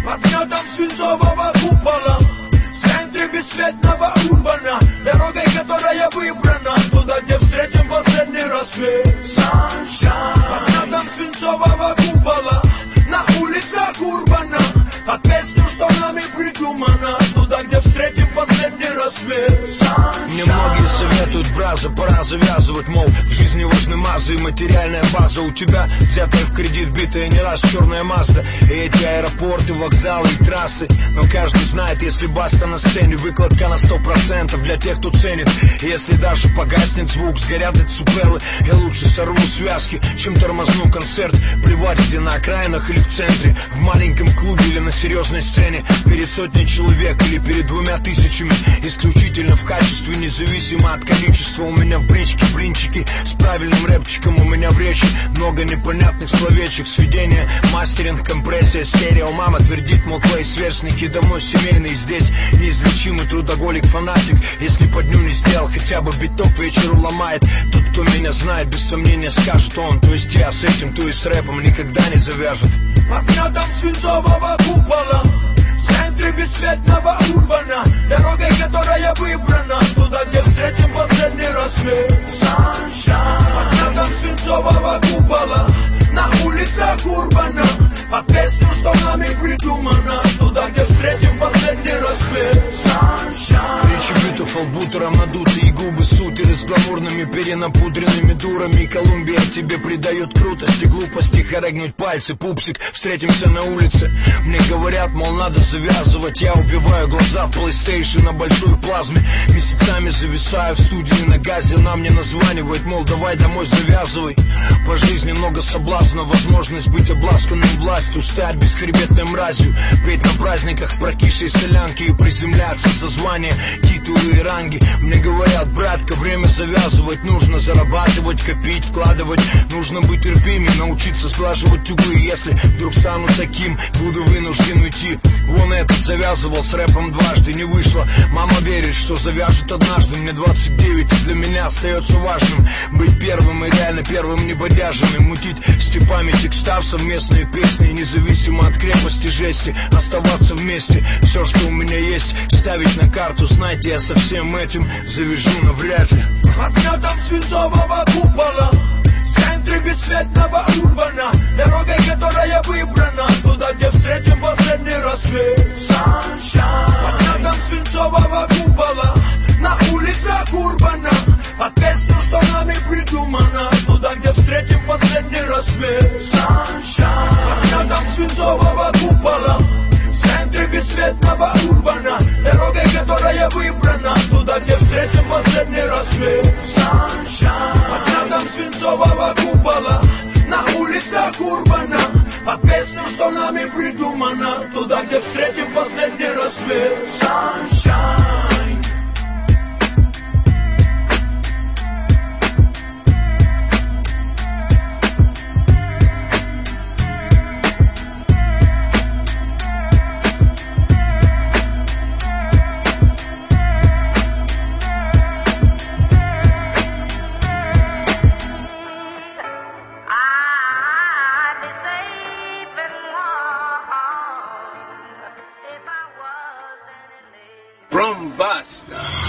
Под гнетом свинцового купола, в центре бесцветного урбана, дорогой, которая выбрана, туда, где встретим последний рассвет. Sunshine. Под гнетом свинцового купола, на улицах урбана, под песню, что нами придумана, туда, где встретим последний рассвет. Sunshine. Мне многие советуют, браза, пора завязывать, мол, в жизни важны мазы и материальная база. У тебя взятая в кредит, битая не раз черная Мазда, и эти аэропорты, вокзалы и трассы. Но каждый знает, если баста на сцене, выкладка на 100% для тех, кто ценит. И если даже погаснет звук, сгорят децибелы, я лучше сорву связки, чем тормозну концерт. Плевать, где на окраинах или в центре, в маленьком клубе или на серьезной сцене, перед сотней человек или перед 2000. Исключительно в качестве, независимо от количества. У меня в бричке блинчики с правильным рэпчиком, у меня в речи много непонятных словечек. Сведение, мастеринг, компрессия, стерео. Мама твердит, мол, твои сверстники домой семейные. Здесь неизлечимый трудоголик, фанатик. Если по дню не сделал хотя бы биток, вечеру ломает. Тот, кто меня знает, без сомнения скажет он. То есть я с этим, то есть с рэпом никогда не завяжет. Под гнетом свинцового купола, в центре бесцветного урбана, дорогой, которая выбрана, туда, где встретим последний рассвет. Sunshine. Под гнетом свинцового купола, на улицах урбана, под песню, что нами придумана, туда, где встретим последний рассвет. Sunshine. Речи битов, албутером надутые губы, сутеры с гламурными перенапудренными дурами. Колумбия тебе придает крутость и глупости, хорогнуть пальцы, пупсик, встретимся на улице. Мне говорят, мол, надо завязывать, я убиваю глаза в PlayStation на большой плазме. Месяцами зависаю в студии на газе, она мне названивает, мол, давай домой завязывай. По жизни много соблазна, возможность быть обласканным властью, стать бесхребетной мразью, петь на праздниках прокисшей солянки и приземляться за звания, титулы и ранги. Мне говорят, братка, время завязывать, нужно зарабатывать, копить, вкладывать, нужно быть терпимее, научиться сглаживать углы. Если вдруг стану таким, буду вынужден уйти. Вон этот завязывал с рэпом дважды, не вышло. Мама верит, что завяжет однажды. Мне 29, и для меня остается важным быть первым и реально первым небодяжем. И мутить степами текстав совместные песни, независимо от крепости жести, оставаться вместе. Все, что у меня есть, ставить на карту. Знаете, я со всем этим завяжу навряд ли. Под гнетом свинцового купола, в центре бесцветного урбана, дорогой, которая выбрана, туда, где встретим последний рассвет. Sunshine. Под гнетом свинцового купола, на улицах урбана, под песню, что нами придумана, туда, где встретим последний рассвет. Sunshine. Под гнетом свинцового купола, в центре бесцветного урбана, дорогой, которая выбрана, туда, где встретим последний рассвет. Sunshine. Под гнетом свинцового купола, на улицах урбана, под песню, что нами придумана, туда, где встретим последний рассвет. Sunshine. From Basta.